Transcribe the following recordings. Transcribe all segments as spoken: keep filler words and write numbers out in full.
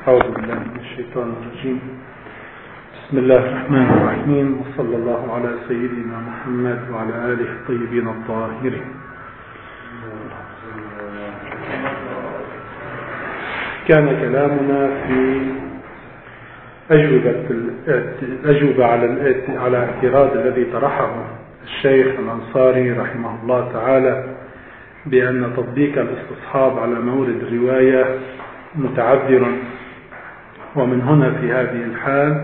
أعوذ بالله من الشيطان الرجيم. بسم الله الرحمن الرحيم، وصلى الله على سيدنا محمد وعلى آله الطيبين الطاهرين. كان كلامنا في أجوبة الأجوبة على على الاعتراض الذي طرحه الشيخ الأنصاري رحمه الله تعالى بأن تطبيق الاستصحاب على مورد الرواية متعذر، ومن هنا في هذه الحال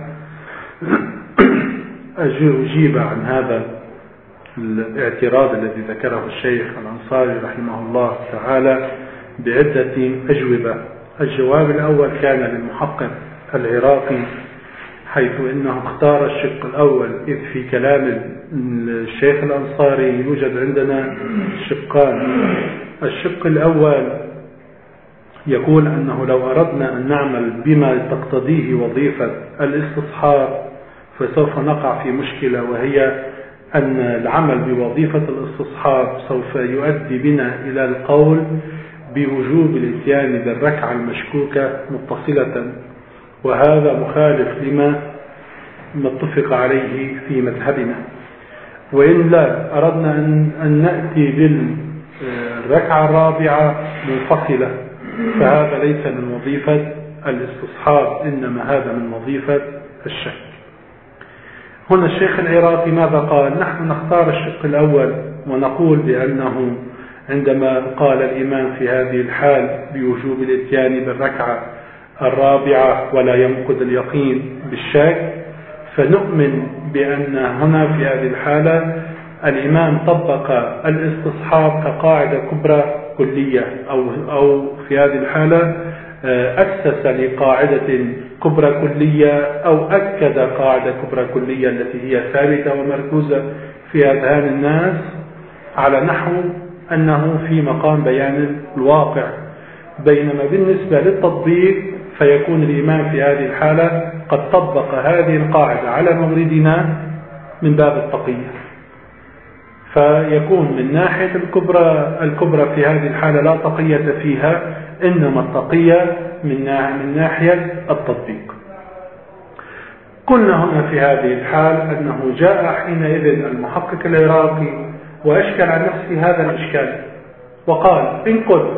أجيب عن هذا الاعتراض الذي ذكره الشيخ الأنصاري رحمه الله تعالى بعدة أجوبة. الجواب الأول كان للمحقق العراقي، حيث إنه اختار الشق الأول، إذ في كلام الشيخ الأنصاري يوجد عندنا شقان. الشق الأول يقول أنه لو أردنا أن نعمل بما تقتضيه وظيفة الاستصحاب فسوف نقع في مشكلة، وهي أن العمل بوظيفة الاستصحاب سوف يؤدي بنا إلى القول بوجوب الاتيان بالركعة المشكوكة متصلة، وهذا مخالف لما نتفق عليه في مذهبنا. وإلا أردنا أن نأتي بالركعة الرابعة منفصلة، فهذا ليس من وظيفة الاستصحاب، إنما هذا من وظيفة الشك. هنا الشيخ العراقي ماذا قال؟ نحن نختار الشق الأول ونقول بأنه عندما قال الإمام في هذه الحال بوجوب الاتيان بالركعة الرابعة ولا ينقض اليقين بالشك، فنؤمن بأن هنا في هذه الحالة الإمام طبق الاستصحاب كقاعدة كبرى كلية، أو, أو في هذه الحالة أسس لقاعدة كبرى كلية أو أكد قاعدة كبرى كلية التي هي ثابتة ومركوزة في أذهان الناس على نحو أنه في مقام بيان الواقع. بينما بالنسبة للتطبيق فيكون الإمام في هذه الحالة قد طبق هذه القاعدة على موردنا من باب التقية، فيكون من ناحية الكبرى الكبرى في هذه الحالة لا تقية فيها، إنما التقية من ناحية التطبيق. قلنا هنا في هذه الحال أنه جاء حينئذ المحقق العراقي وأشكل عن نفسه هذا الإشكال، وقال إن قلت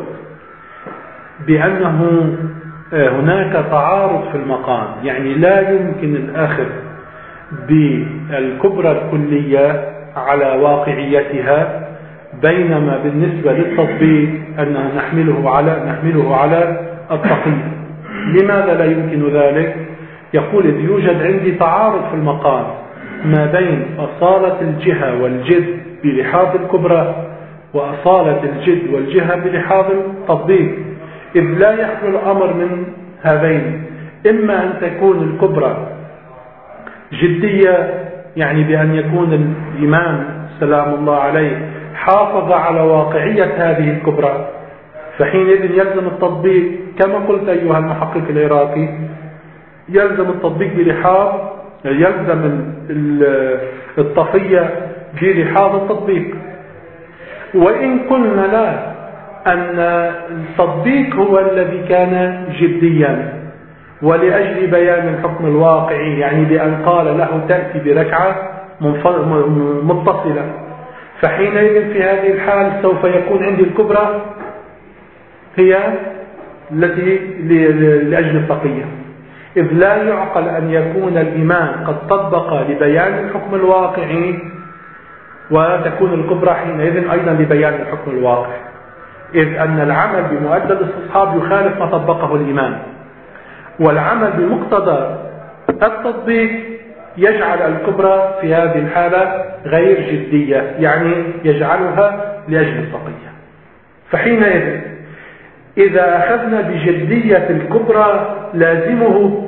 بأنه هناك تعارض في المقام، يعني لا يمكن الأخذ بالكبرى الكلية على واقعيتها، بينما بالنسبة للتطبيق أنه نحمله على نحمله على التقييد. لماذا لا يمكن ذلك؟ يقول إذ يوجد عندي تعارض في المقام ما بين أصالة الجهة والجد بلحاظ الكبرى وأصالة الجد والجهة بلحاظ التطبيق، إذ لا يخلو الأمر من هذين، إما أن تكون الكبرى جدية، يعني بأن يكون الإمام سلام الله عليه حافظ على واقعية هذه الكبرى، فحينئذ يلزم التطبيق كما قلت أيها المحقق العراقي، يلزم التطبيق بلحاظ يلزم التقية بلحاظ التطبيق. وإن قلنا لا، أن التطبيق هو الذي كان جديا ولأجل بيان الحكم الواقعي، يعني بأن قال له تأتي بركعة متصلة، فحينئذ في هذه الحال سوف يكون عندي الكبرى هي التي لأجل التقية، إذ لا يعقل أن يكون الإمام قد طبق لبيان الحكم الواقعي وتكون الكبرى حينئذ أيضا لبيان الحكم الواقعي، إذ أن العمل بمؤدى الاستصحاب يخالف ما طبقه الإمام، والعمل بمقتضى التطبيق يجعل الكبرى في هذه الحالة غير جدية، يعني يجعلها لأجل التقية. فحينئذ إذا أخذنا بجدية الكبرى لازمه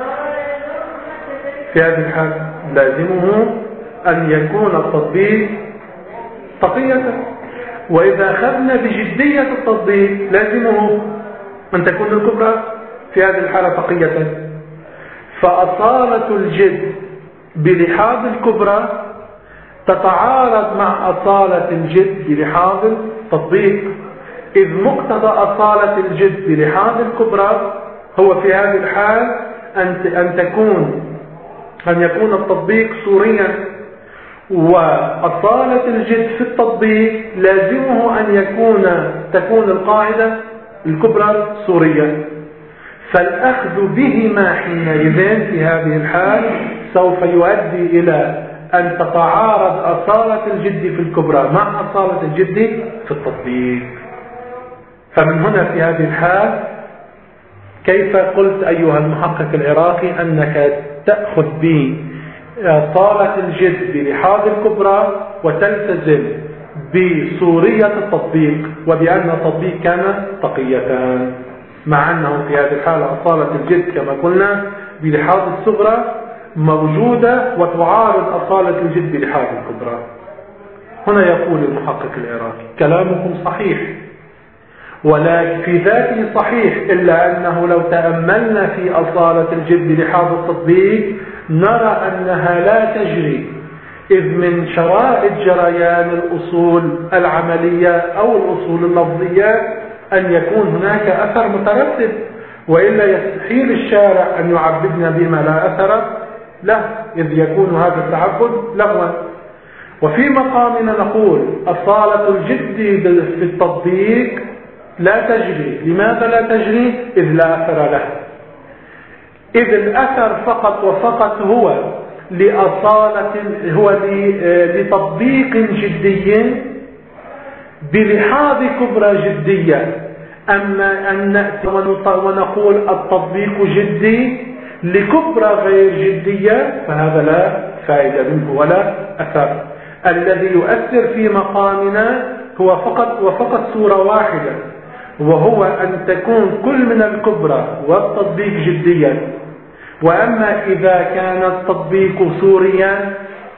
في هذه الحالة لازمه أن يكون التطبيق تقية، وإذا أخذنا بجدية التطبيق لازمه أن تكون الكبرى في هذه الحالة تقية. فأصالة الجد بلحاظ الكبرى تتعارض مع أصالة الجد بلحاظ التطبيق، إذ مقتضى أصالة الجد بلحاظ الكبرى هو في هذه الحال أن أن تكون أن يكون التطبيق صوريا، وأصالة الجد في التطبيق لازمه أن يكون تكون القاعدة الكبرى صورية. فالأخذ بهما حينئذ في هذه الحال سوف يؤدي إلى أن تتعارض أصالة الجد في الكبرى مع أصالة الجد في التطبيق. فمن هنا في هذه الحال كيف قلت أيها المحقق العراقي أنك تأخذ بأصالة الجد بلحاظ الكبرى وتلتزم بصورية التطبيق، وبأن التطبيق كان تقيتان، مع أنه في هذه الحالة أصالة الجد كما قلنا بلحاظ الصغرى موجودة وتعارض أصالة الجد بلحاظ الكبرى. هنا يقول المحقق العراقي كلامكم صحيح، ولكن في ذاته صحيح، إلا أنه لو تأملنا في أصالة الجد بلحاظ التطبيق نرى أنها لا تجري، إذ من شرائط جريان الأصول العملية أو الأصول اللفظية أن يكون هناك أثر مترتب، وإلا يستحيل الشارع أن يعبدنا بما لا أثر له، إذ يكون هذا التعبد لغوا. وفي مقامنا نقول أصالة الجد في التطبيق لا تجري. لماذا لا تجري؟ إذ لا أثر له، إذ الأثر فقط وفقط هو لأصالة هو لتطبيق جدي بلحاظ كبرى جدية. أما أن نأتي ونقول التطبيق جدي لكبرى غير جدية فهذا لا فائدة منه ولا أثر. الذي يؤثر في مقامنا هو فقط وفقط صورة واحدة، وهو أن تكون كل من الكبرى والتطبيق جديا. وأما إذا كان التطبيق صوريا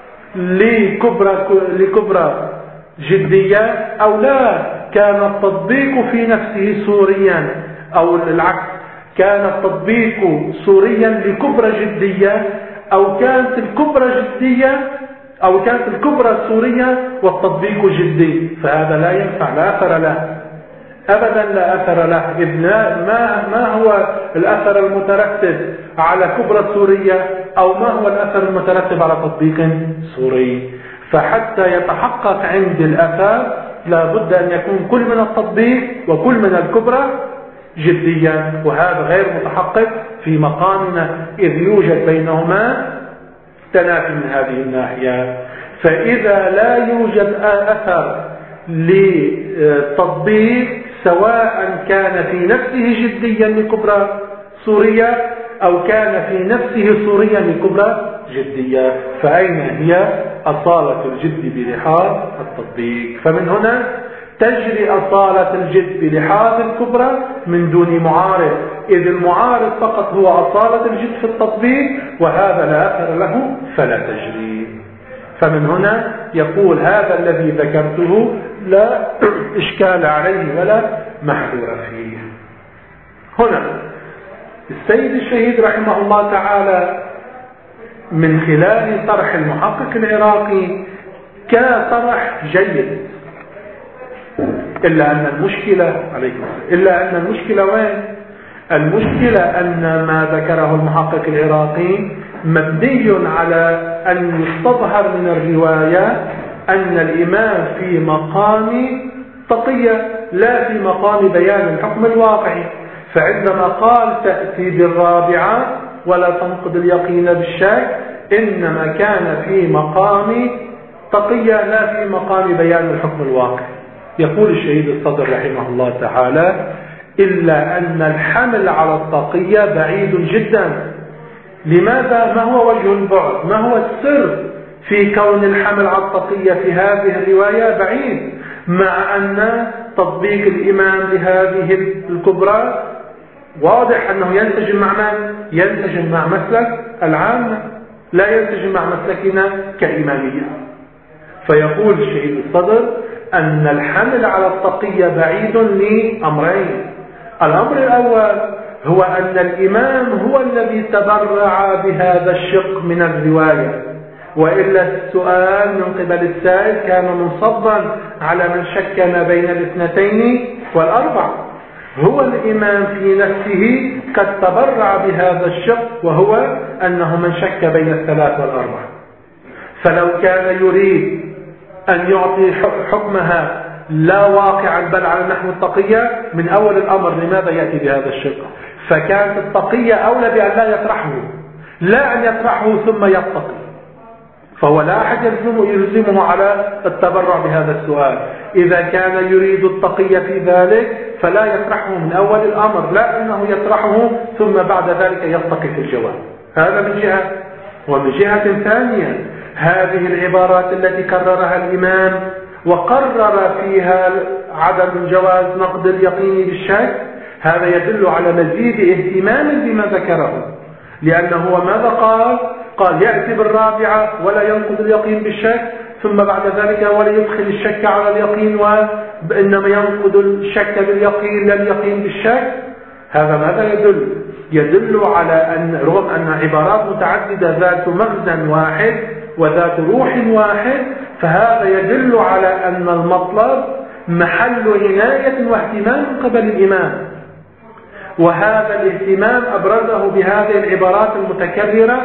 لكبرى لكبرى جدية، أو لا كان التطبيق في نفسه صوريا، أو العكس كان التطبيق صوريا لكبرى جدية، أو كانت الكبرى جدية أو كانت الكبرى صورية والتطبيق جدي، فهذا لا ينفع، لا أثر له أبدا، لا أثر له. إذ ما ما هو الأثر المترتب على كبرى صورية، أو ما هو الأثر المترتب على تطبيق صوري؟ فحتى يتحقق عند الأثر لا بد أن يكون كل من التطبيق وكل من الكبرى جديا، وهذا غير متحقق في مقامنا، إذ يوجد بينهما تنافي من هذه الناحية. فإذا لا يوجد أثر لتطبيق سواء كان في نفسه جديا لكبرى صورية أو كان في نفسه صوريا لكبرى جدية، فأين هي أصالة الجد بلحاظ التطبيق؟ فمن هنا تجري أصالة الجد بلحاظ الكبرى من دون معارض، إذ المعارض فقط هو أصالة الجد في التطبيق، وهذا لا أثر له فلا تجري. فمن هنا يقول هذا الذي ذكرته لا إشكال عليه ولا محذور فيه. هنا السيد الشهيد رحمه الله تعالى من خلال طرح المحقق العراقي كان طرح جيد، إلا أن المشكلة عليكم إلا أن المشكلة وين؟ المشكلة أن ما ذكره المحقق العراقي مبني على أن يستظهر من الرواية أن الإمام في مقام تقية لا في مقام بيان الحكم الواقعي. فعندما قال تأتي بالرابعة ولا تنقض اليقين بالشك، إنما كان في مقام تقية لا في مقام بيان الحكم الواقعي. يقول الشهيد الصدر رحمه الله تعالى: إلا أن الحمل على التقية بعيد جدا. لماذا؟ ما هو وجه البعد؟ ما هو السر في كون الحمل على التقية في هذه الرواية بعيد، مع أن تطبيق الإمام لهذه الكبرى واضح أنه ينسجم مع من؟ ينسجم مع مسلك العامة، لا ينسجم مع مسلكنا كإمامية. فيقول الشهيد الصدر أن الحمل على التقية بعيد لأمرين. الأمر الأول هو أن الإمام هو الذي تبرع بهذا الشق من الرواية، وإلا السؤال من قبل السائل كان منصبا على من شك ما بين الاثنتين والأربع. هو الإمام في نفسه قد تبرع بهذا الشق، وهو أنه من شك بين الثلاث والأربع. فلو كان يريد أن يعطي حكمها لا واقعا بل على نحو التقية من أول الأمر، لماذا يأتي بهذا الشق؟ فكانت التقية أولى بأن لا يطرحه، لا أن يطرحه ثم يتقي. فهو لا أحد يلزمه, يلزمه على التبرع بهذا السؤال. إذا كان يريد التقية في ذلك فلا يطرحه من أول الأمر، لا أنه يطرحه ثم بعد ذلك يتقي في الجواب. هذا من جهة. ومن جهة ثانية، هذه العبارات التي كررها الإمام وقرر فيها عدم جواز نقد اليقين بالشك، هذا يدل على مزيد اهتمام بما ذكره. لأنه ماذا قال؟ قال يأتي بالرابعة ولا ينقض اليقين بالشك، ثم بعد ذلك ولا يدخل الشك على اليقين، وإنما ينقض الشك باليقين لا اليقين بالشك. هذا ماذا يدل؟ يدل على أن رغم أن عبارات متعددة ذات مغزى واحد وذات روح واحد، فهذا يدل على أن المطلب محل عناية واهتمام قبل الإمام. وهذا الاهتمام أبرزه بهذه العبارات المتكررة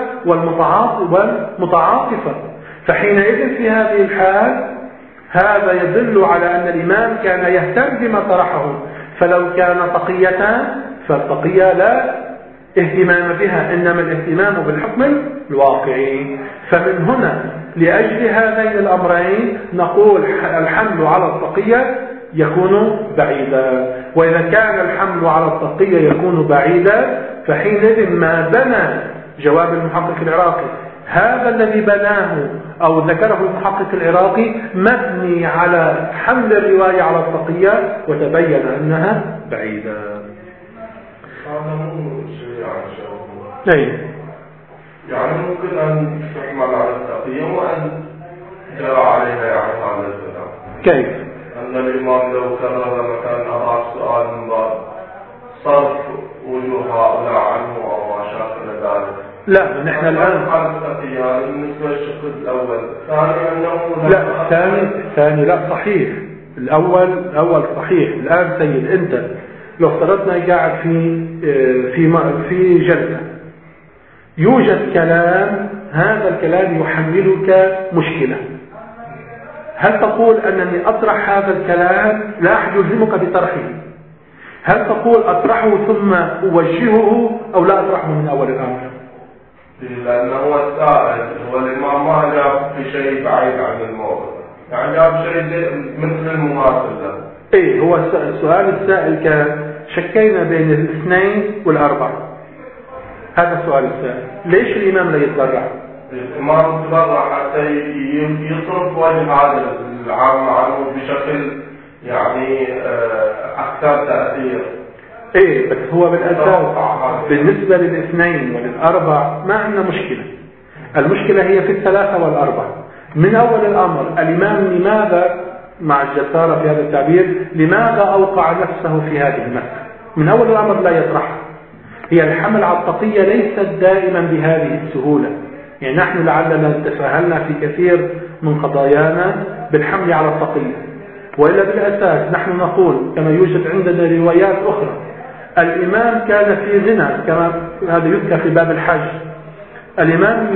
والمتعاطفة. فحينئذ في هذه الحال هذا يدل على أن الإمام كان يهتم بما طرحه. فلو كان تقية فالتقية لا اهتمام بها، إنما الاهتمام بالحكم الواقعي. فمن هنا لأجل هذين الأمرين نقول الحمل على التقية يكون بعيدا. وإذا كان الحمل على التقية يكون بعيدا، فحينئذ ما بنى جواب المحقق العراقي هذا الذي بناه أو ذكره المحقق العراقي مبني على حمل الرواية على التقية، وتبين أنها بعيدة. أي يعني ممكن أن تحمل على التقية وأن جرى عليها يعني هذا الكلام. كيف؟ أن الإمام لو كرر مثلا أضع سؤال من باب صرف وجوه هؤلاء عنه أو ما شاكل ذلك. لا، نحن الآن على التقية بالنسبة للشق الأول. ثاني أنه لا الثاني الثاني لا صحيح. الأول الأول صحيح. الآن سيد أنت لو افترضنا قاعد في في في جلسة يوجد كلام، هذا الكلام يحملك مشكلة، هل تقول أنني أطرح هذا الكلام؟ لا أحد يلزمك بطرحه. هل تقول أطرحه ثم أوجهه أو لا أطرحه من أول الأمر؟ لأنه هو السائل، هو الإمام ما جاب في شيء بعيد عن الموضوع، يعني جاب شيء مثل المماثل له. إيه، هو السؤال السائل كان شكينا بين الاثنين والأربعة، هذا السؤال السائل. ليش الإمام لا يتبرع؟ الإمام تبرع حتى يصرف وجه هذا العام عنه بشكل يعني أكثر تأثير. إيه، بس هو بالأساس بالنسبة للاثنين وللأربع ما عندنا مشكلة. المشكلة هي في الثلاثة والأربع. من أول الأمر الإمام لماذا، مع الجسارة في هذا التعبير، لماذا أوقع نفسه في هذه المسألة؟ من أول الأمر لا يطرحها. هي الحمل على التقية ليست دائما بهذه السهولة. يعني نحن لعلنا تساهلنا في كثير من قضايانا بالحمل على التقية، وإلا بالأساس نحن نقول كما يوجد عندنا روايات أخرى الإمام كان في غنى، كما هذا يذكر في باب الحج. الإمام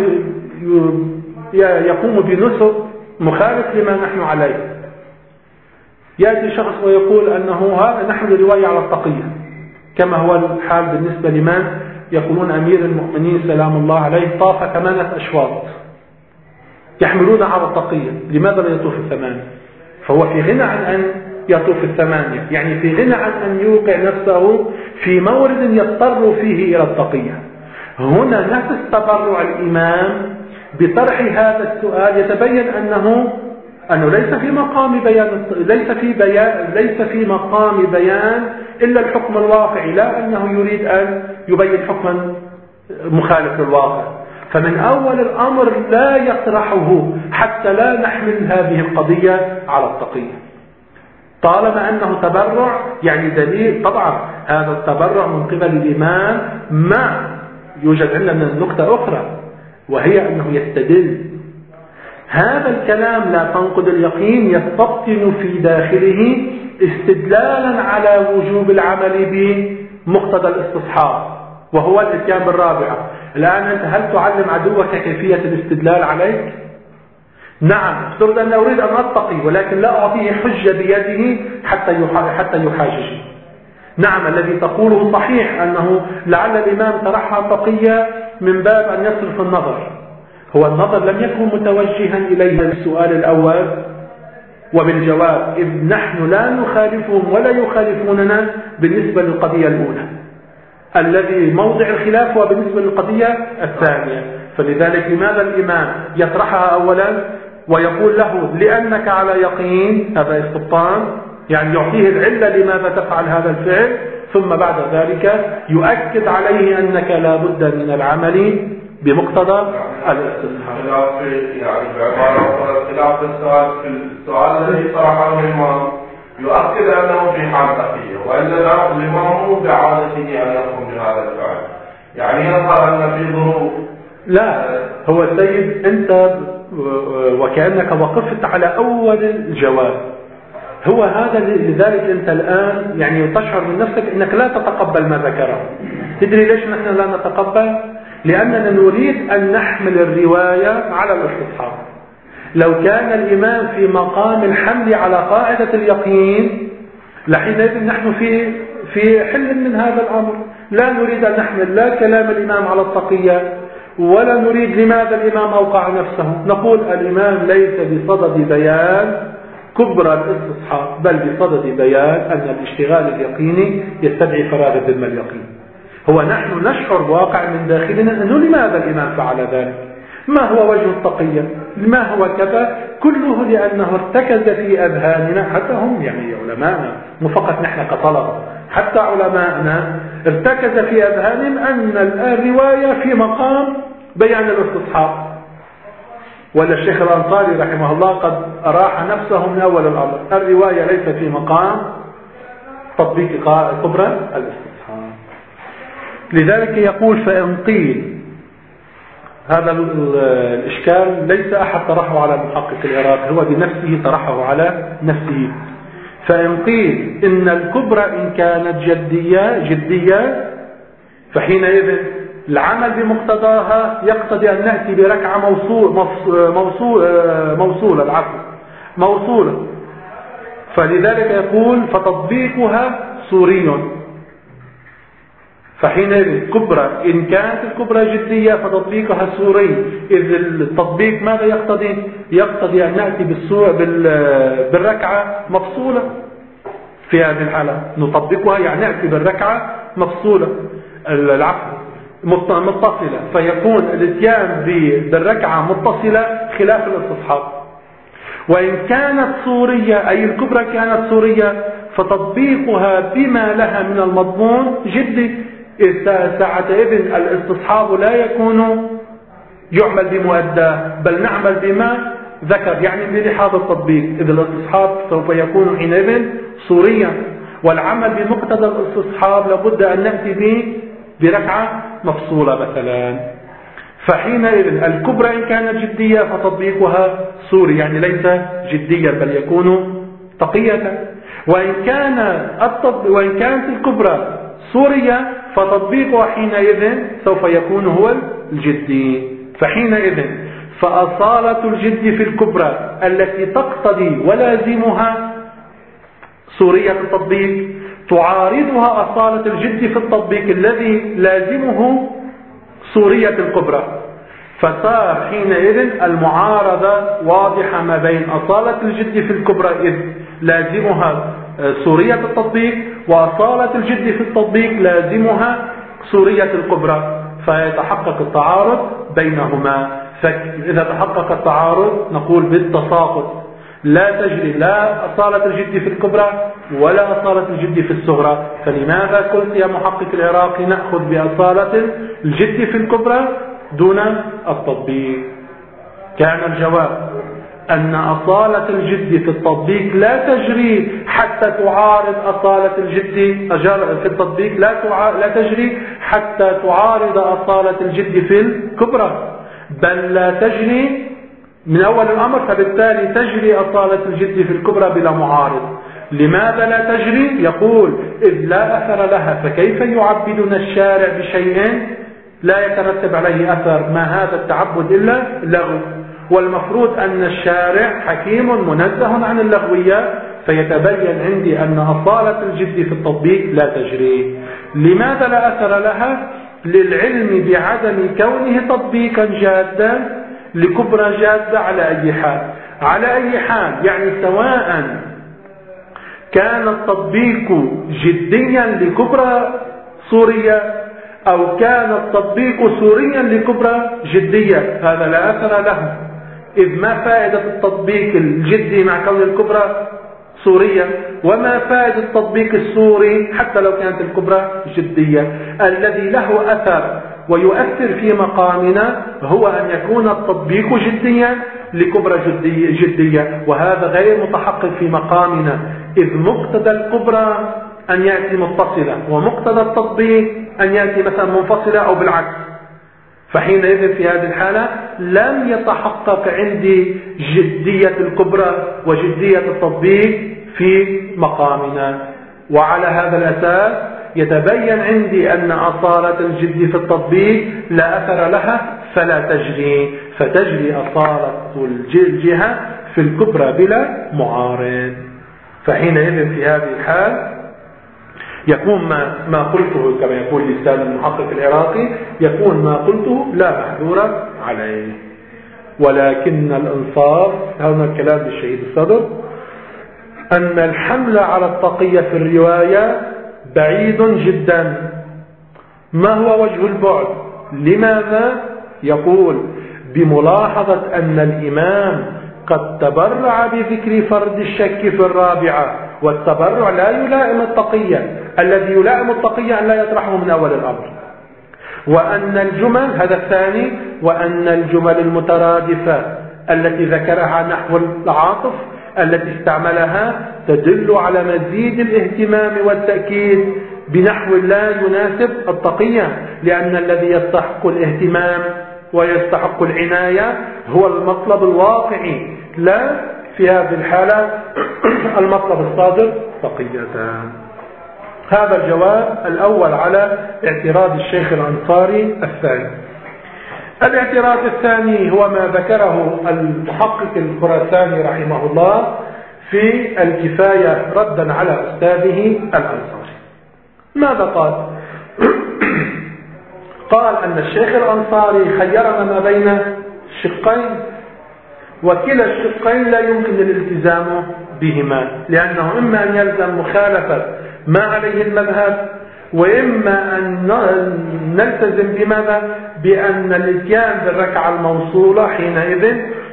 يقوم بنسك مخالف لما نحن عليه، يأتي شخص ويقول أنه هذا نحن رواية على التقية، كما هو الحال بالنسبة لمن يقولون أمير المؤمنين سلام الله عليه طاف ثمانية أشواط يحملون على التقية، لماذا لا يطوف الثمانية؟ فهو في غنى عن أن يطوف الثمانية، يعني في غنى عن أن يوقع نفسه في مورد يضطر فيه إلى التقية. هنا نفس تبرع الإمام بطرح هذا السؤال يتبين أنه أنه ليس في مقام بيان ليس في بيان ليس في مقام بيان إلا الحكم الواقعي، لا أنه يريد أن يبين حكما مخالف للواقع. فمن أول الأمر لا يطرحه حتى لا نحمل هذه القضية على التقية، طالما أنه تبرع يعني دليل. طبعا هذا التبرع من قبل الإمام ما يوجد عندنا نقطة أخرى، وهي أنه يستدل هذا الكلام لا تنقض اليقين يستبطن في داخله استدلالا على وجوب العمل بمقتضى الاستصحاب، وهو الاتيان بالرابعة. الآن أنت هل تعلم عدوك كيفية الاستدلال عليك؟ نعم، افترض أن أريد أن أتقي ولكن لا أعطيه حجة بيده حتى حتى يحاججني. نعم، الذي تقوله صحيح أنه لعل الإمام طرحها تقية من باب أن يصرف النظر. هو النظر لم يكن متوجها إليه بالسؤال الأول وبالجواب، إذ نحن لا نخالفهم ولا يخالفوننا بالنسبة للقضية الأولى. الذي موضع الخلاف هو بالنسبة للقضية الثانية. فلذلك لماذا الإمام يطرحها أولا ويقول له لأنك على يقين؟ هذا استبطان، يعني يعطيه العلة لماذا تفعل هذا الفعل، ثم بعد ذلك يؤكد عليه أنك لا بد من العمل بمقتضى الاستصحاب. يعني بعبارة خلاف السؤال في السؤال الذي طرحه الإمام يؤكد أنه في حال تقية، وإلا الإمام هو بعادته أن يقوم بهذا الفعل، يعني يظهر أن في ظروف. لا، هو السيد أنت وكأنك وقفت على أول الجواب، هو هذا. لذلك أنت الآن يعني تشعر من نفسك أنك لا تتقبل ما ذكره. تدري ليش نحن لا نتقبل؟ لأننا نريد أن نحمل الرواية على الاستصحاب. لو كان الإمام في مقام الحمل على قاعدة اليقين لحينئذ نحن في في حل من هذا الأمر. لا نريد أن نحمل لا كلام الإمام على التقية ولا نريد لماذا الإمام أوقع نفسه. نقول الإمام ليس بصدد بيان كبرى الاستصحاب، بل بصدد بيان أن الاشتغال اليقيني يستدعي فراغ الذمة اليقين. هو نحن نشعر واقع من داخلنا أنه لماذا الإمام فعل ذلك، ما هو وجه التقية، ما هو كذا، كله لأنه ارتكز في أذهاننا، حتى هم يعني علماءنا مو فقط نحن كطلبة، حتى علماءنا ارتكز في أذهانهم أن الرواية في مقام بيان الاستصحاب. ولا الشيخ الأنصاري رحمه الله قد أراح نفسه من أول الأمر، الرواية ليس في مقام تطبيق كبرى الاستصحاب. لذلك يقول فإن قيل، هذا الإشكال ليس أحد طرحه على المحقق العراقي، هو بنفسه طرحه على نفسه. فإن قيل إن الكبرى إن كانت جدية جدية فحينئذ العمل بمقتضاها يقتضي أن نأتي بركعة موصول موصول موصولة العفو موصولة. فلذلك يقول فتطبيقها صوري. فحينئذ كبرى إن كانت الكبرى جدية فتطبيقها صوري، إذ التطبيق ماذا يقتضي؟ يقتضي أن نأتي بالصورة بالركعة مفصولة. في هذه الحالة نطبقها يعني نأتي بالركعة مفصولة العفو متصلة، فيكون الاتيان بالركعة متصلة خلاف الاستصحاب. وإن كانت صورية أي الكبرى كانت صورية فتطبيقها بما لها من المضمون جدي، إذ ساعتئذ الاستصحاب لا يكون يعمل بمؤداه بل نعمل بما ذكر، يعني بلحاظ التطبيق، إذ الاستصحاب سوف يكون حينئذ صوريا، والعمل بمقتضى الاستصحاب لابد أن نأتي به بركعة مفصولة مثلا. فحينئذ الكبرى إن كانت جدية فتطبيقها صوري، يعني ليس جديا بل يكون تقية. وإن كان وإن كانت الكبرى صورية فتطبيقها حينئذ سوف يكون هو الجدي. فحينئذ فأصالة الجد في الكبرى التي تقتضي ولازمها صورية التطبيق تعارضها أصالة الجد في التطبيق الذي لازمه صورية الكبرى، فصار حينئذ المعارضة واضحة ما بين أصالة الجد في الكبرى إذ لازمها صورية التطبيق وأصالة الجد في التطبيق لازمها صورية الكبرى، فيتحقق التعارض بينهما. فإذا تحقق التعارض نقول بالتساقط، لا تجري لا أصالة الجد في الكبرى ولا أصالة الجد في الصغرى. فلماذا قلت يا محقق العراقي نأخذ بأصالة الجد في الكبرى دون التطبيق؟ كان الجواب أن أصالة الجد في التطبيق لا تجري حتى تعارض أصالة الجد في التطبيق لا لا تجري حتى تعارض أصالة الجد في الكبرى، بل لا تجري من أول الأمر، فبالتالي تجري أصالة الجد في الكبرى بلا معارض. لماذا لا تجري؟ يقول إذ لا أثر لها، فكيف يعبدنا الشارع بشيء لا يترتب عليه أثر؟ ما هذا التعبد إلا لغو، والمفروض أن الشارع حكيم منزه عن اللغويات، فيتبين عندي أن أصالة الجد في التطبيق لا تجري. لماذا لا أثر لها؟ للعلم بعدم كونه تطبيقا جادا لكبرى جادة على أي حال. على أي حال يعني سواء كان التطبيق جديا لكبرى صورية أو كان التطبيق صوريا لكبرى جدية، هذا لا أثر له. إذ ما فائدة التطبيق الجدي مع كون الكبرى صورية، وما فائدة التطبيق الصوري حتى لو كانت الكبرى جدية؟ الذي له أثر ويؤثر في مقامنا هو أن يكون التطبيق جديا لكبرى جدية, جدية وهذا غير متحقق في مقامنا، إذ مقتضى الكبرى أن يأتي متصلة، ومقتضى التطبيق أن يأتي مثلا منفصلة أو بالعكس. فحينئذ في هذه الحالة لم يتحقق عندي جدية الكبرى وجدية التطبيق في مقامنا. وعلى هذا الأساس يتبين عندي أن أصالة الجد في التطبيق لا أثر لها فلا تجري، فتجري أصالة الجهة في الكبرى بلا معارض. فحينئذ في هذه الحال يكون ما, ما قلته كما يقول الأستاذ المحقق العراقي، يكون ما قلته لا محذور عليه. ولكن الإنصاف، هذا الكلام للشهيد الصدر، أن الحمل على التقية في الرواية بعيد جدا. ما هو وجه البعد؟ لماذا؟ يقول بملاحظة أن الإمام قد تبرع بذكر فرد الشك في الرابعة، والتبرع لا يلائم التقية، الذي يلائم التقية أن لا يطرحه من أول الأمر. وأن الجمل، هذا الثاني، وأن الجمل المترادفة التي ذكرها نحو العاطف التي استعملها تدل على مزيد الاهتمام والتأكيد بنحو لا يناسب التقية، لأن الذي يستحق الاهتمام ويستحق العناية هو المطلب الواقعي، لا في هذه الحالة المطلب الصادر تقيتان. هذا الجواب الأول على اعتراض الشيخ الأنصاري الثاني. الاعتراض الثاني هو ما ذكره المحقق الخراساني رحمه الله في الكفاية ردا على أستاذه الأنصاري. ماذا قال؟ قال أن الشيخ الأنصاري خيرنا ما بين شقين، وكلا الشقين لا يمكن الالتزام بهما، لأنه إما أن يلزم مخالفة ما عليه المذهب، وإما أن نلتزم بماذا؟ بأن الاتيان بالركعة الموصولة حينئذ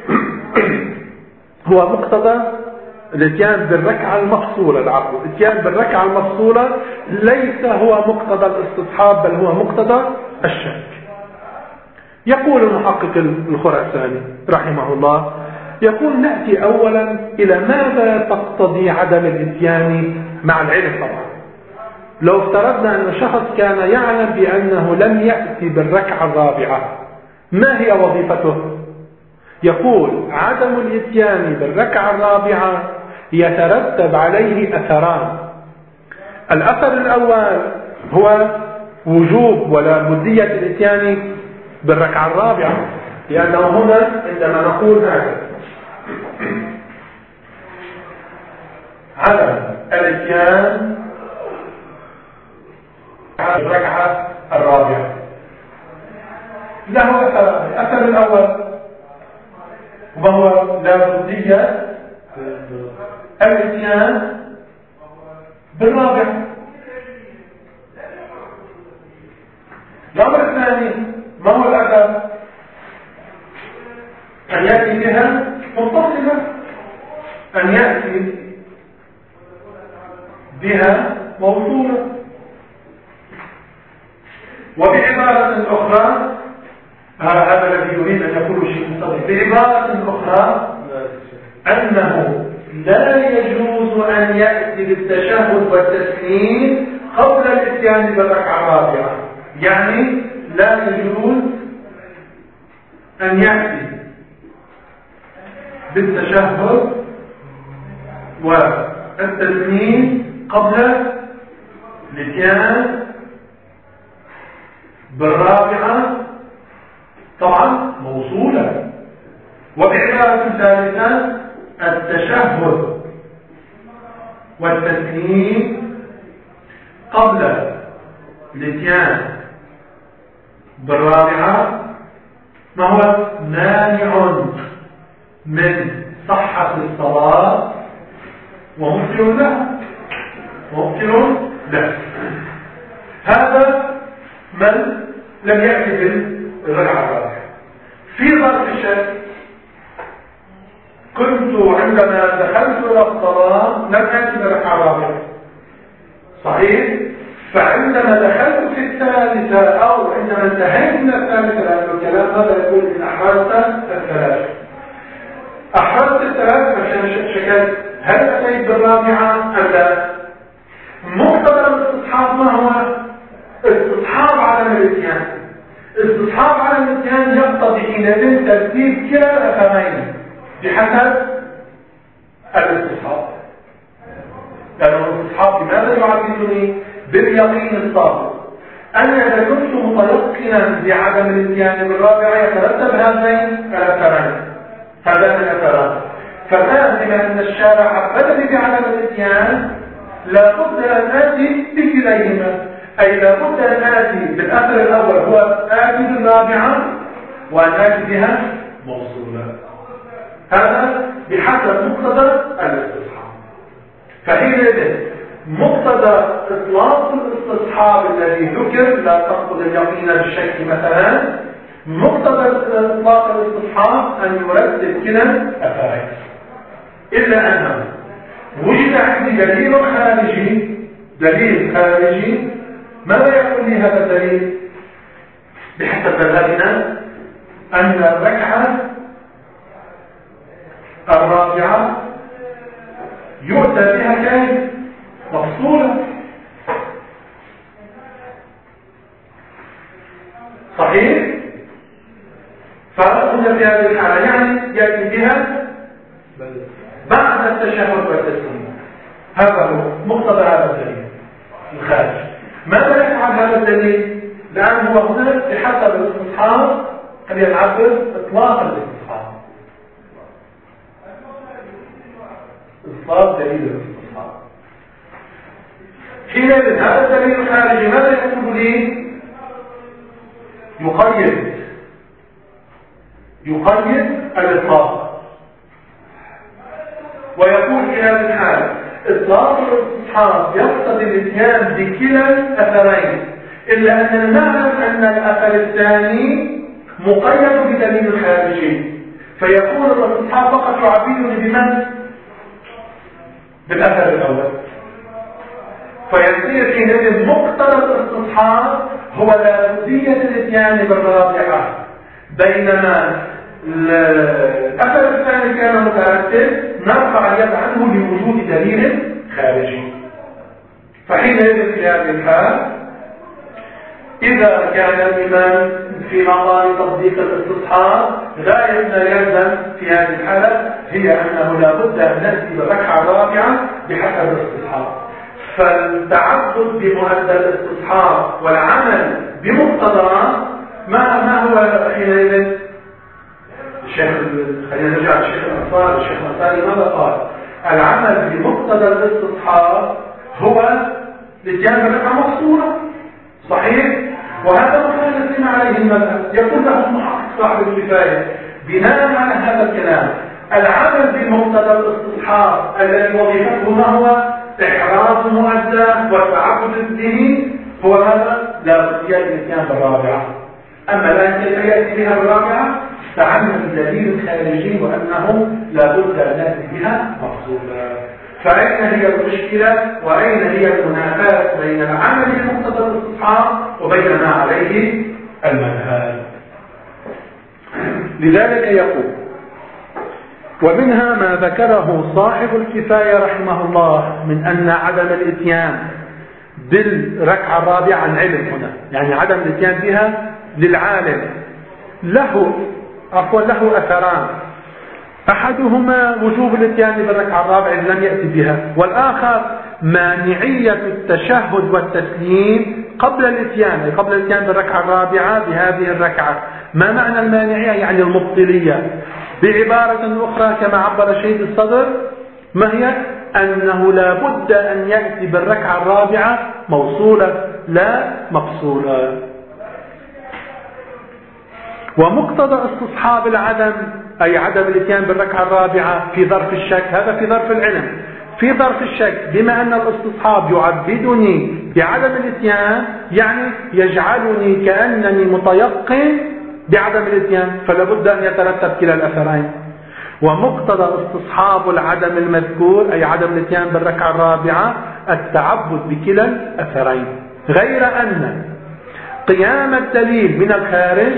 هو مقتضى الاتيان بالركعة المفصولة، العفو، الاتيان بالركعة المفصولة ليس هو مقتضى الاستصحاب بل هو مقتضى الشك. يقول المحقق الخراساني رحمه الله، يقول نأتي أولا إلى ماذا تقتضي عدم الاتيان مع العلم. طبعا لو افترضنا أن شخص كان يعلم بأنه لم يأتي بالركعة الرابعة، ما هي وظيفته؟ يقول عدم الاتيان بالركعة الرابعة يترتب عليه أثران. الأثر الأول هو وجوب ولا بدية الاتيان بالركعة الرابعة، لأنه هنا عندما نقول هذا عدم الاتيان الركعة الرابعة له أثر. الأثر الأول وهو لا بدية الاتيان بالرابعة. الأمر الثاني ما هو الأثر؟ أن يأتي بها متصلة، أن يأتي بها موصولة. وبعبارة أخرى، هذا الذي يريد أن يقول الشيخ مصطفى، بعبارة أخرى أنه لا يجوز أن يأتي بالتشهد والتسليم قبل الاتيان بالركعة الرابعة، يعني لا يجوز أن يأتي بالتشهد والتسليم قبل الاتيان بالرابعة طبعا موصولة. وبعبارة ثالثة التشهد والتسليم قبل الاتيان بالرابعة ما هو مانع من صحة الصلاة ومبطل له مبطل له. هذا من لم يأتي بالركعة الرابعة. في ظرف الشك كنت عندما دخلت إلى الصلاة لم آتي بالركعة الرابعة صحيح؟ فعندما دخلت في الثالثة أو عندما انتهيت من الثالثة، لأن الكلام هذا يقول إن أحرزت الثلاثة أحرزت الثلاثة عشان شكلت هل أتيت بالرابعة أم لا؟ مقتضى الاستصحاب ما هو؟ استصحاب عدم الاتيان. استصحاب عدم الاتيان يقتضي حينئذ ترتيب كلا الأثرين بحسب الاستصحاب. لأنه الاستصحاب بماذا يعبدني؟ باليقين الصادق أن إذا كنت متيقنا بعدم الاتيان بالرابعة يترتب هذين الأثرين هذان الأثران. فالآن بما أن الشارع عبدني بعدم الاتيان لابد أن آتي بكليهما، أي لابد أن آتي بالأثر الأول هو آتي بالرابعة وأن آتي بها موصولة. هذا بحسب مقتضى الاستصحاب. فحينئذ مقتضى إطلاق الاستصحاب الذي ذكر لا تقصد اليقين بالشك مثلا، مقتضى إطلاق الاستصحاب أن يرتب كلا الأثرين، إلا أنه وجد عندي دليل خارجي دليل خارجي ماذا يقول لي هذا الدليل؟ بحسب مذهبنا أن الركعة الرابعة يؤتى بها كيف؟ مفصولة صحيح؟ فأخذ في هذه الحالة يعني يأتي بها بعد التشهد والتسليم. هذا هو مقتضى هذا الدليل الخارج. ماذا يفعل هذا الدليل؟ لأنه هو هنا بحسب الاستصحاب خلينا نعبر إطلاق الاستصحاب إطلاق دليل الاستصحاب. حينئذ هذا الدليل الخارجي ماذا يقول لي؟ يقيد يقيد الإطلاق ويقول في هذه الحالة إطلاق الاستصحاب يقتضي الاتيان بكلا الأثرين، إلا أننا نعلم أن الأثر الثاني مقيد بدليل خارجي، فيكون الاستصحاب فقط يعبدني بمن؟ بالأثر الأول. فيصير حينئذ مقتضى الاستصحاب هو لابدية الاتيان بالرابعة، بينما الأثر الثاني كان مترتب نرفع اليد عنه لوجود دليل خارجي. فحينئذ في هذه الحال إذا كان الإمام في مقام تطبيق الاستصحاب غاية ما يلزم في هذه الحالة هي أنه لا بد أن نأتي بالركعة الرابعة بحسب الاستصحاب. فالتعبد بمؤدى الاستصحاب والعمل بمقتضاه ما ما هو حينئذ؟ الشيخ خلينا نرجع للشيخ الأنصاري. الشيخ الأنصاري ماذا قال؟ العمل بمقتضى الاستصحاب هو لجانب الركعة مفصولة صحيح؟ وهذا مخالف لما عليه المذهب. يقول له المحقق صاحب الكفاية بناء على هذا الكلام العمل بمقتضى الاستصحاب الذي وظيفته ما هو؟ إحراز مؤدى والتعبد الديني هو ماذا؟ لا بد الاتيان بالرابعة. أما لا يأتي بها بالرابعة فعمل الدليل الخارجي وأنه لا بد أن نأتي بها مفصولا. فأين هي المشكلة وأين هي المنافاة بين العمل بمقتضى الاستصحاب وبين ما عليه المذهب؟ لذلك يقول ومنها ما ذكره صاحب الكفاية رحمه الله من أن عدم الاتيان بالركعة الرابعة عن علم هنا، يعني عدم الاتيان بها للعالم له عفوا له أثران. أحدهما وجوب الاتيان بالركعة الرابعة إذ لم يأتي بها، والآخر مانعية التشهد والتسليم قبل الاتيان، أي قبل الاتيان بالركعة الرابعة بهذه الركعة. ما معنى المانعية؟ يعني المبطلية. بعبارة أخرى كما عبر شهيد الصدر، ما هي؟ أنه لا بد أن يأتي بالركعة الرابعة موصولة لا مفصولة. ومقتضى استصحاب العدم أي عدم الاتيان بالركعة الرابعة في ظرف الشك، هذا في ظرف العلم. في ظرف الشك بما أن الاستصحاب يعبدني بعدم الاتيان، يعني يجعلني كأنني متيقن بعدم الاتيان، فلا بد أن يترتب كلا الأثرين. ومقتضى استصحاب العدم المذكور أي عدم الاتيان بالركعة الرابعة التعبد بكلا الأثرين، غير أن قيام الدليل من الخارج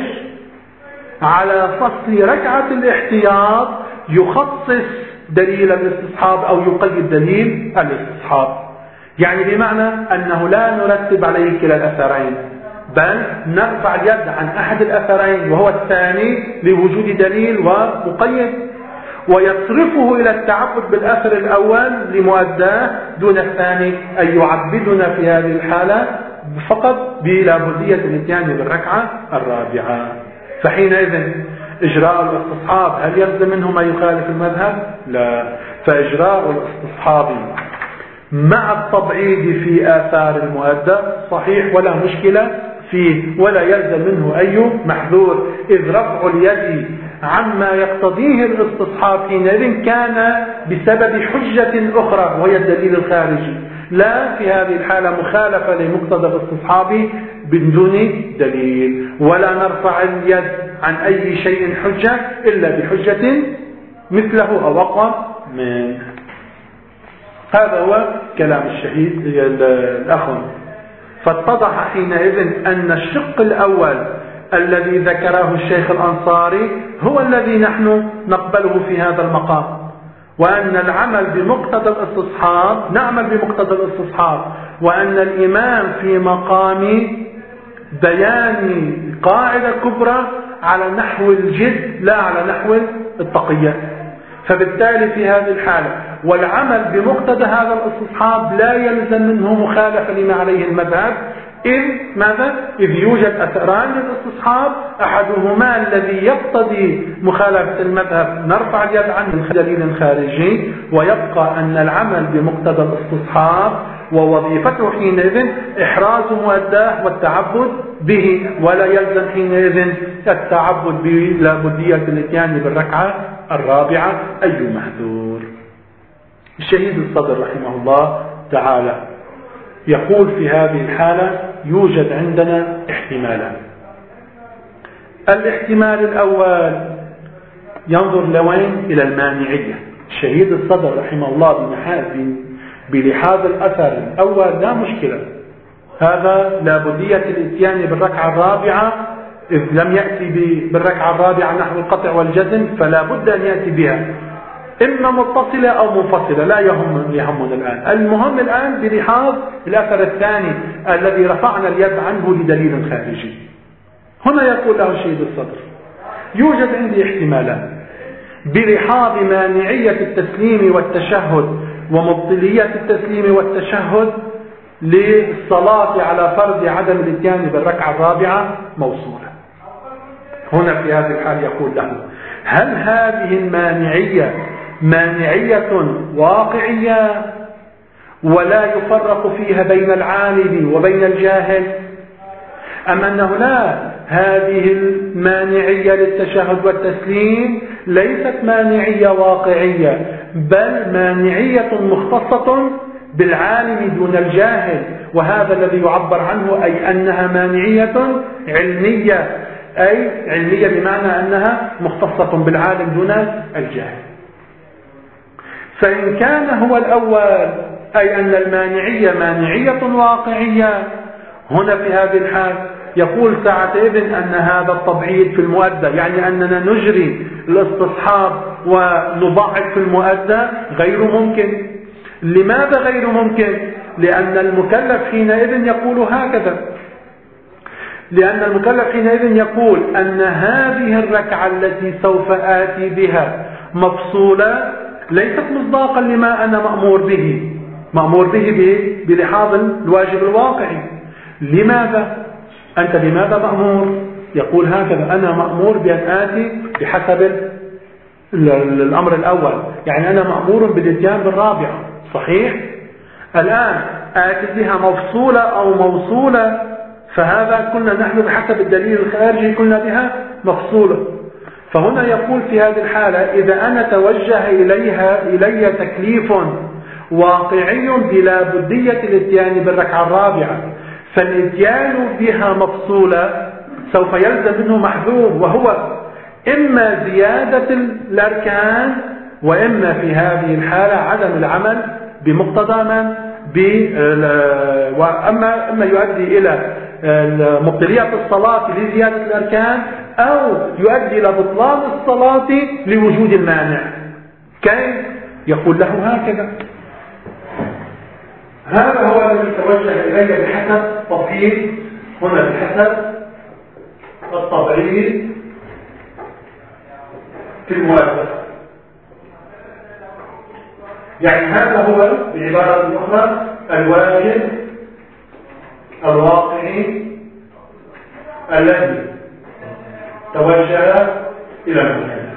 على فصل ركعة الاحتياط يخصص دليل الاستصحاب أو يقيد دليل الاستصحاب. يعني بمعنى أنه لا نرتب عليه كلا الأثرين، بل نرفع اليد عن أحد الأثرين وهو الثاني لوجود دليل ومقيد، ويصرفه إلى التعبد بالأثر الأول لمؤداه دون الثاني، أي يعبدنا في هذه الحالة فقط بلابدية الاتيان بالركعة الرابعة. فحينئذ إجراء الاستصحاب هل يلزم منه ما يخالف المذهب؟ لا. فإجراء الاستصحاب مع التبعيد في آثار المؤدى صحيح ولا مشكلة فيه، ولا يلزم منه أي محذور، إذ رفع اليد عما يقتضيه الاستصحاب حينئذ كان بسبب حجة أخرى وهي الدليل الخارجي، لا في هذه الحالة مخالفة لمقتضى الاستصحاب بدون دليل. ولا نرفع اليد عن أي شيء حجة إلا بحجة مثله أو أقوى منه. هذا هو كلام الشهيد الأخ. فاتضح حينئذ أن الشق الأول الذي ذكره الشيخ الأنصاري هو الذي نحن نقبله في هذا المقام، وأن العمل بمقتضى الاستصحاب نعمل بمقتضى الاستصحاب، وأن الإمام في مقام بيان قاعدة كبرى على نحو الجد لا على نحو التقية. فبالتالي في هذه الحالة والعمل بمقتضى هذا الاستصحاب لا يلزم منه مخالفة لما عليه المذهب، إذ ماذا؟ إذ يوجد أثران للاستصحاب، أحدهما الذي يقتضي مخالفة المذهب نرفع اليد عنه من دليل خارجي، ويبقى أن العمل بمقتضى الاستصحاب ووظيفته حينئذ إحراز مؤداه والتعبد به، ولا يلزم حينئذ التعبد بلابدية الاتيان بالركعة الرابعة أي محذور. الشهيد الصدر رحمه الله تعالى يقول في هذه الحالة يوجد عندنا احتمالان. الاحتمال الأول ينظر لوين؟ إلى المانعية. الشهيد الصدر رحمه الله بلحاظ الأثر الأول لا مشكلة، هذا لابدية الاتيان بالركعة الرابعة إذ لم يأتي بالركعة الرابعة نحو القطع والجزم فلا بد أن يأتي بها إما متصلة أو منفصلة، لا يهم يهمنا الآن. المهم الآن بلحاظ الأثر الثاني الذي رفعنا اليد عنه لدليل خارجي. هنا يقول له الشهيد الصدر يوجد عندي احتمالات بلحاظ مانعية التسليم والتشهد ومبطلية التسليم والتشهد للصلاة على فرض عدم الاتيان بالركعة الرابعة موصولة. هنا في هذه الحال يقول له هل هذه المانعية مانعية واقعية ولا يفرق فيها بين العالم وبين الجاهل، أم أنه لا، هذه المانعية للتشهد والتسليم ليست مانعية واقعية بل مانعية مختصة بالعالم دون الجاهل، وهذا الذي يعبر عنه أي أنها مانعية علمية، أي علمية بمعنى أنها مختصة بالعالم دون الجاهل. فإن كان هو الأول أي أن المانعية مانعية واقعية، هنا في هذه الحال يقول ساعتئذ أن هذا التبعيد في المؤدى، يعني أننا نجري الاستصحاب ونضعف في المؤدى، غير ممكن. لماذا غير ممكن؟ لأن المكلف حينئذ يقول هكذا، لأن المكلف حينئذ يقول أن هذه الركعة التي سوف آتي بها مفصولة ليست مصداقا لما أنا مأمور به، مأمور به بلحاظ الواجب الواقعي. لماذا؟ أنت بماذا مأمور؟ يقول هكذا: أنا مأمور بأن آتي بحسب الأمر الأول، يعني أنا مأمور بالإتيان بالرابعة، صحيح؟ الآن آتي بها مفصولة أو موصولة، فهذا كنا نحن بحسب الدليل الخارجي كنا بها مفصولة. فهنا يقول في هذه الحالة: إذا أنا توجه إليها إلي تكليف واقعي بلا بدية الاتيان بالركعة الرابعة، فالاتيان بها مفصولة سوف يلزم منه محذور، وهو إما زيادة الأركان وإما في هذه الحالة عدم العمل بمقتضى من ب وأما إما يؤدي إلى مبطلية الصلاة لزيادة الأركان، أو يؤدي إلى بطلان الصلاة لوجود المانع. كيف؟ يقول له هكذا: هذا هو الذي توجه إليه بحسب تطبيق، هنا بحسب التضعيف في المؤسسة. يعني هذا هو بعبارة أخرى الواجب الواقعي الذي توجه إلى المكان،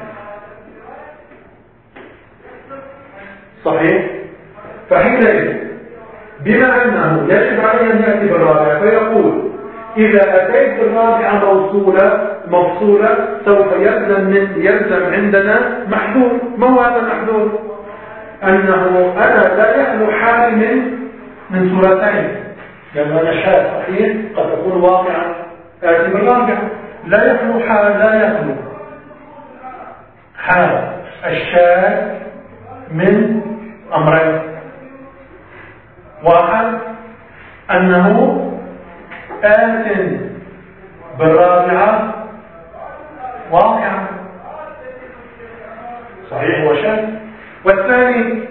صحيح؟ فحينئذ بما أنه يجب عليه أن يأتي بالرابعة، فيقول: إذا أتيت بالرابعة موصولة مفصولة سوف يلزم من يلزم عندنا محذور. ما هو هذا المحذور؟ أنه أنا لا يخلو حال من من صورتين، لأن أنا شاذ، صحيح؟ قد تكون واقعا آتي بالرابعة، لا يخلو حال لا يخلو حال الشاذ من أمرين: واحد أنه آت بالرابعة واقعا، صحيح وشاذ. والثاني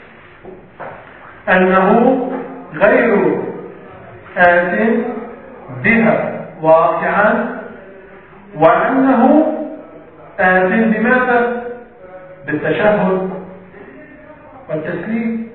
أنه غير آت بها واقعا، وأنه آت بماذا؟ بالتشهد والتسليم.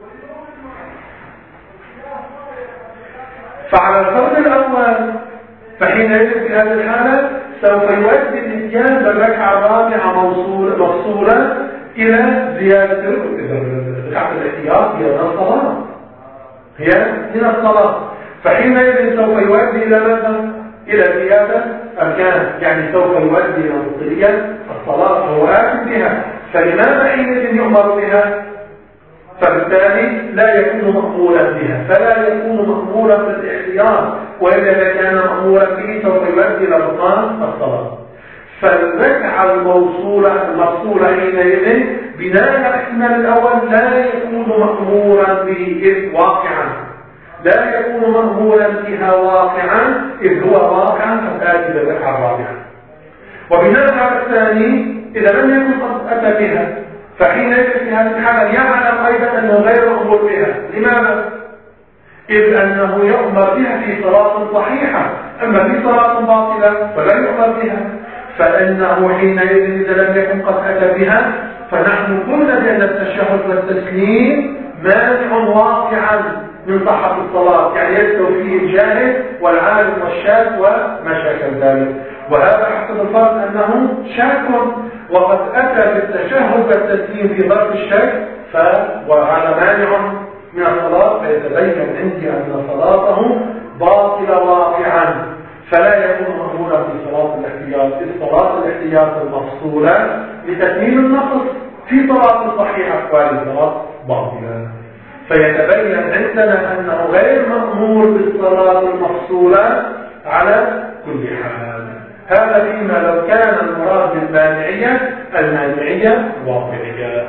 فعلى الفرض الأول فحينئذ في هذه الحالة سوف يؤدي الإتيان بالركعة الرابعة مفصولة إلى زيادة ركعة الاحتياط هي الصلاة، هي من الصلاة. فحينئذ سوف يؤدي إلى ماذا؟ إلى زيادة أركان، يعني سوف يؤدي إلى مبطلية الصلاة وهو آت بها. فلماذا حينئذ يؤمر بها؟ فبالتالي لا يكون مأمورا بها، فلا يكون مأمورا بالاحتياط، وإذا كان مأمورا به سوف يؤدي إلى بطلان الصلاة. فالركعة الموصولة المفصولة حينئذ بناء على الاحتمال الأول لا يكون مأمورا به إذ واقعا، لا يكون مأمورا بها واقعا إذ هو واقعا قد آتي بالركعة الرابعة. وبناء على الثاني إذا لم يكن قد أتى بها فحينئذ في هذه الحالة يعلم أيضا أنه غير مأمور بها. لماذا؟ إذ أنه يؤمر بها في صلاة صحيحة، أما في صلاة باطلة فلا يؤمر بها. فإنه حينئذ إذا لم يكن قد أتى بها فنحن قلنا بأن التشهد والتسليم مانع واقعا من صحة الصلاة، يعني يستوي فيه الجاهل والعالم والشاذ وما شاكل ذلك. وهذا حسب الفرض أنه شاك وقد أتى بالتشهد والتسليم في ظرف الشك فهذا مانع من الصلاة، فيتبين عندي أن صلاته باطلة واقعا، فلا يكون مأمورا في صلاة الاحتياط. في صلاة الاحتياط المفصولة لتكميل النقص في صلاة صحيحة والصلاة باطلة، فيتبين عندنا أنه غير مأمور بالصلاة المفصولة على كل حال. هذا فيما لو كان المراد بالمانعية المانعية واقعية.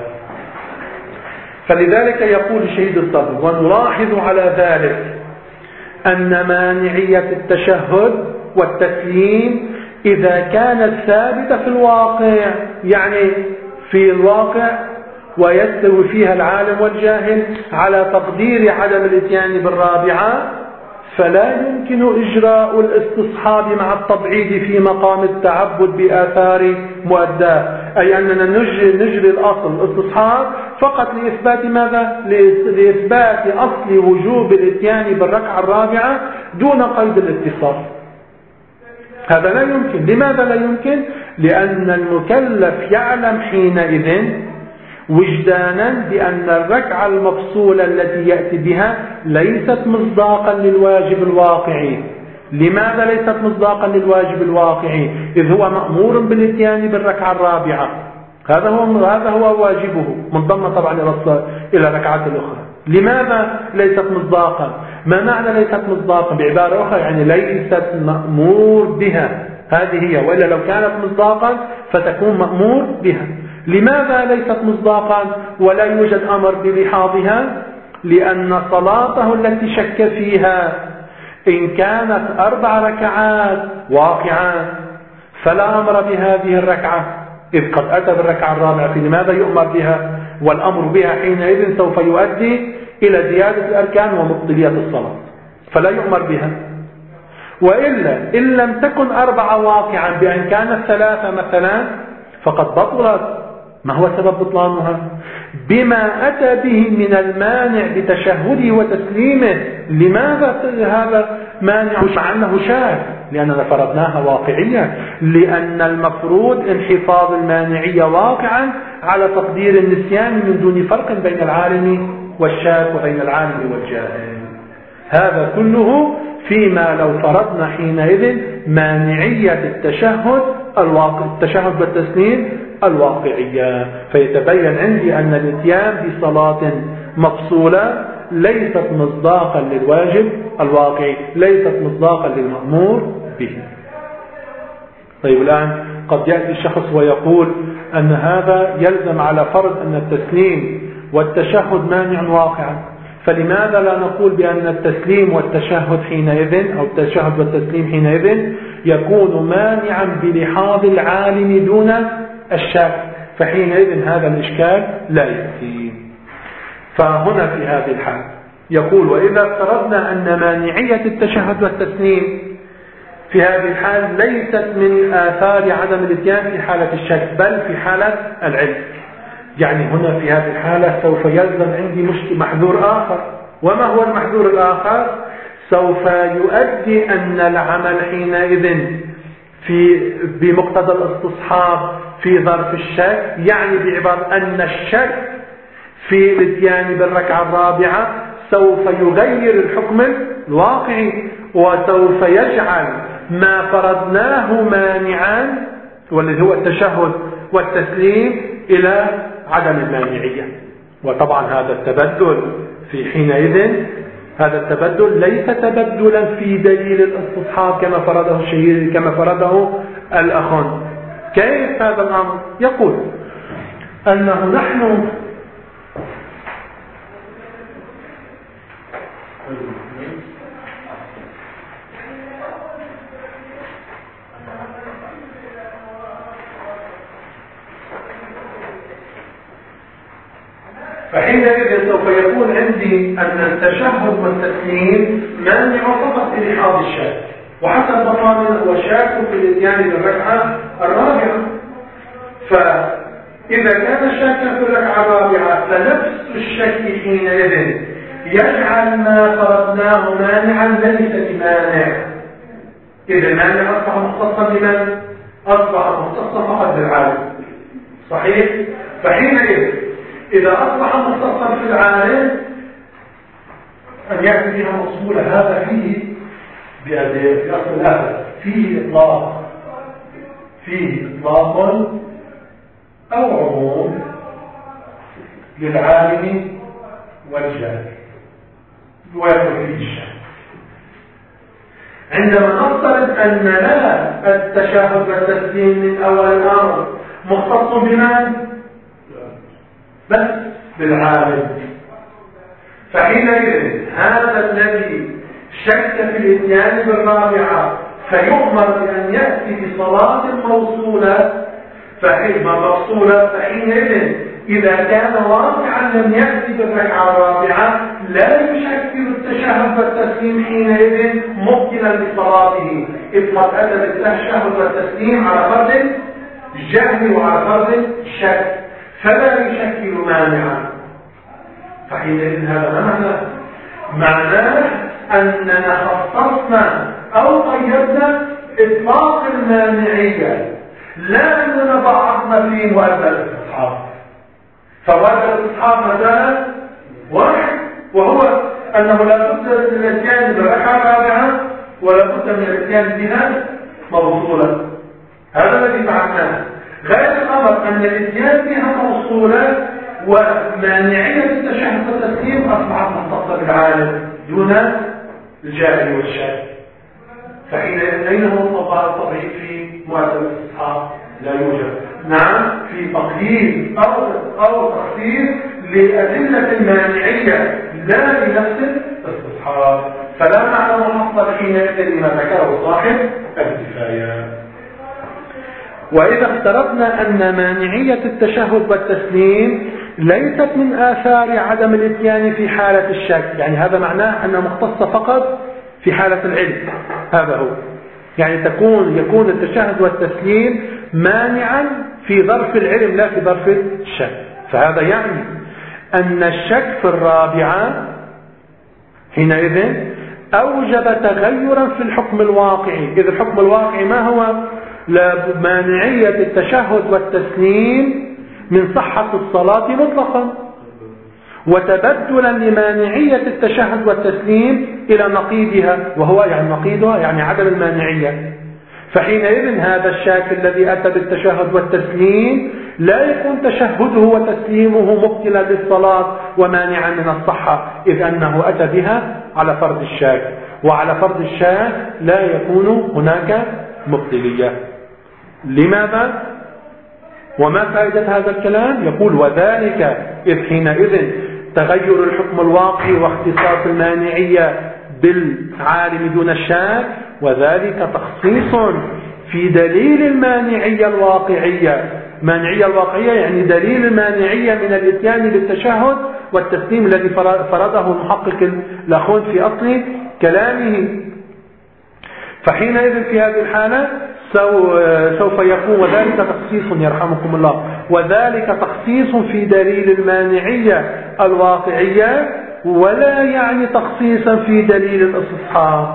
فلذلك يقول شهيد الصدر: ونلاحظ على ذلك أن مانعية التشهد والتسليم إذا كانت ثابتة في الواقع، يعني في الواقع ويستوي فيها العالم والجاهل على تقدير عدم الاتيان بالرابعة، فلا يمكن إجراء الاستصحاب مع التبعيد في مقام التعبد بآثار مؤداة. أي أننا نجري, نجري الأصل الاستصحاب فقط لإثبات ماذا؟ لإثبات أصل وجوب الاتيان بالركعة الرابعة دون قيد الاتصال. هذا لا يمكن. لماذا لا يمكن؟ لأن المكلف يعلم حينئذ وجدانا بأن الركعة المفصولة التي يأتي بها ليست مصداقا للواجب الواقعي. لماذا ليست مصداقا للواجب الواقعي؟ إذ هو مأمور بالاتيان بالركعة الرابعة، هذا هو هذا هو واجبه، منضم طبعا إلى إلى الركعات الأخرى. لماذا ليست مصداقا؟ ما معنى ليست مصداقا؟ بعبارة أخرى يعني ليست مأمور بها، هذه هي، وإلا لو كانت مصداقا فتكون مأمور بها. لماذا ليست مصداقا ولا يوجد أمر بلحاظها؟ لأن صلاته التي شك فيها إن كانت أربع ركعات واقعات فلا أمر بهذه الركعة، إذ قد أتى بالركعة الرابعة، فلماذا يؤمر بها؟ والأمر بها حينئذ سوف يؤدي إلى زيادة الأركان ومبطلية الصلاة، فلا يؤمر بها. وإلا إن لم تكن أربعة واقعا بأن كانت ثلاثة مثلا فقد بطلت. ما هو سبب بطلانها؟ بما أتى به من المانع بتشهده وتسليمه. لماذا هذا مانع مع أنه شاذ؟ لأننا فرضناها واقعية، لأن المفروض انحفاظ المانعية واقعا على تقدير النسيان من دون فرق بين العالم والشاذ وبين العالم والجاهل. هذا كله فيما لو فرضنا حينئذ مانعية التشهد الواقع التشهد والتسليم الواقعية، فيتبين عندي أن الاتيان بصلاة مفصولة ليست مصداقا للواجب الواقعي، ليست مصداقا للمأمور به. طيب الآن قد يأتي الشخص ويقول أن هذا يلزم على فرض أن التسليم والتشهد مانع واقعا، فلماذا لا نقول بأن التسليم والتشهد حينئذ أو التشهد والتسليم حينئذ يكون مانعا بلحاظ العالم دون الشك، فحينئذ هذا الإشكال لا يأتي. فهنا في هذه الحال يقول وإذا افترضنا أن مانعية التشهد والتسليم في هذه الحال ليست من آثار عدم الاتيان في حالة الشك بل في حالة العلم، يعني هنا في هذه الحالة سوف يلزم عندي مشكل محذور آخر. وما هو المحذور الآخر؟ سوف يؤدي أن العمل حينئذ في بمقتضى الاستصحاب في ظرف الشك، يعني بعبارة أن الشك في الاتيان بالركعة الرابعة سوف يغير الحكم الواقعي وسوف يجعل ما فرضناه مانعا والذي هو التشهد والتسليم إلى عدم المانعية. وطبعا هذا التبدل في حينئذ هذا التبدل ليس تبدلا في دليل الاستصحاب كما فرضه الشهير كما فرضه الأخون. كيف هذا الأمر؟ يقول أنه نحن فحينئذ سوف يكون عندي أن التشهد والتسليم مانع فقط بلحاظ الشك، وحسب مقامنا هو شاك في الاتيان بالركعة الرابعة. فإذا كان شاكا في الركعة الرابعة فنفس الشك حينئذ يجعل ما فرضناه مانعا ليس بمانع. إذا المانع أصبح مختصا بمن؟ أصبح مختصا فقط بالعالم، صحيح؟ فحينئذ إذا أصبح مختصا في العالم أن يأتي بها مصولة، هذا فيه في أصل الأهل فيه إطلاق فيه إطلاق أو عموم للعالم والجاهل ويكون فيه الشك. عندما نفترض أن لا التشهد والتسليم من أول الأمر مختص بمن؟ بس بالعالم، فحينئذ هذا الذي شك في الاتيان بالرابعة فيؤمر بأن يأتي بصلاة موصولة فحينما موصولة فحينئذ إذا كان واقعا لم يأتي بالركعة الرابعة لا يشكل التشهد والتسليم حينئذ مبطلا لصلاته، إذ قد أتى بالتشهد والتسليم على فرض جهل وعلى فرض شك فلا يشكل مانعا. فحينئذ هذا ما معناه؟ معناه أننا خصصنا أو قيدنا إطلاق المانعية، لا أننا ضعفنا في مؤدى الاستصحاب. فمؤدى الاستصحاب مثلا واحد، وهو أنه لا بد من الاتيان بالركعة الرابعة ولا بد من الاتيان بها موصولة. هذا الذي فعلناه. غير الأمر أن الاتيان بها موصولة ومانعية التشهد والتسليم أصبحت مختصة بالعالم دون الجاهل والشاهد. فحينئذ أين هو التضعيف في مؤدى الاستصحاب؟ لا يوجد. نعم، في تقييد أو أو تخصيص لأدلة المانعية لا لنفس الاستصحاب، فلا معنى محصل حينئذ لما ذكره صاحب الكفاية. وإذا افترضنا أن مانعية التشهد والتسليم ليست من آثار عدم الاتيان في حالة الشك، يعني هذا معناه أنها مختصة فقط في حالة العلم. هذا هو، يعني تكون يكون التشهد والتسليم مانعا في ظرف العلم لا في ظرف الشك. فهذا يعني أن الشك في الرابعة حينئذ أوجب تغيرا في الحكم الواقعي. إذ الحكم الواقعي ما هو؟ لمانعية التشهد والتسليم من صحة الصلاة مطلقا، وتبدلا لمانعية التشهد والتسليم إلى نقيضها، وهو يعني نقيضها يعني عدم المانعية. فحينئذ هذا الشاك الذي أتى بالتشهد والتسليم لا يكون تشهده وتسليمه مبطلا للصلاة ومانعا من الصحة، إذ أنه أتى بها على فرض الشاك، وعلى فرض الشاك لا يكون هناك مبطلية. لماذا؟ وما فائدة هذا الكلام؟ يقول وذلك إذ حينئذ تغير الحكم الواقعي واختصاص المانعية بالعالم دون الشاك، وذلك تخصيص في دليل المانعية الواقعية. مانعية الواقعية يعني دليل المانعية من الاتيان بالتشهد والتسليم الذي فرضه المحقق الأخون في أصل كلامه. فحينئذ في هذه الحالة سوف يكون وذلك تخصيص يرحمكم الله وذلك تخصيص في دليل المانعية الواقعية، ولا يعني تخصيصا في دليل الاستصحاب.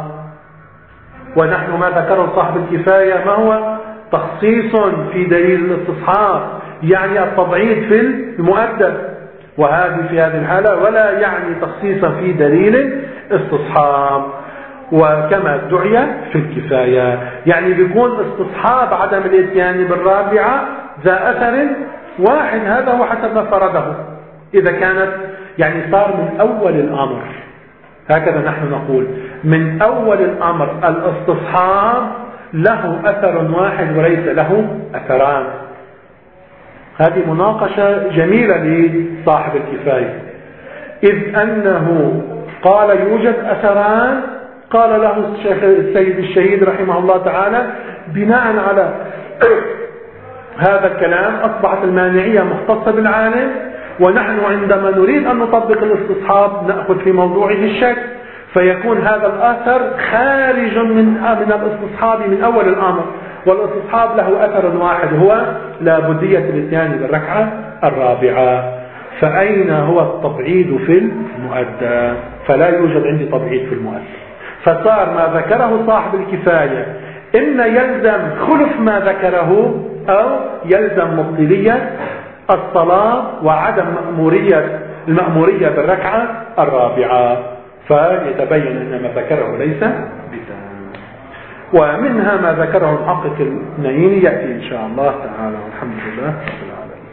ونحن ما ذكره صاحب الكفاية ما هو؟ تخصيص في دليل الاستصحاب، يعني التضعيف في المؤدى، وهذه في هذه الحالة ولا يعني تخصيصا في دليل استصحاب. وكما ادعي في الكفاية يعني بيكون استصحاب عدم الاتيان بالرابعة ذا أثر واحد، هذا هو حسب ما فرضه. إذا كانت يعني صار من أول الأمر، هكذا نحن نقول من أول الأمر الاستصحاب له أثر واحد وليس له أثران. هذه مناقشة جميلة لصاحب الكفاية، إذ أنه قال يوجد أثران، قال له الشيخ السيد الشهيد رحمه الله تعالى بناء على هذا الكلام أصبحت المانعية مختصة بالعالم، ونحن عندما نريد أن نطبق الاستصحاب نأخذ في موضوعه الشك، فيكون هذا الأثر خارج من من الاستصحاب من أول الأمر، والاستصحاب له أثر واحد هو لابدية الاتيان بالركعة الرابعة. فأين هو التبعيد في المؤدى؟ فلا يوجد عندي تبعيد في المؤدى. فصار ما ذكره صاحب الكفاية إما يلزم خلف ما ذكره أو يلزم مبطلية الصلاة وعدم مأمورية المأمورية بالركعة الرابعة، فيتبين أن ما ذكره ليس بتام. ومنها ما ذكره المحقق النيني يأتي إن شاء الله تعالى، والحمد لله رب العالمين.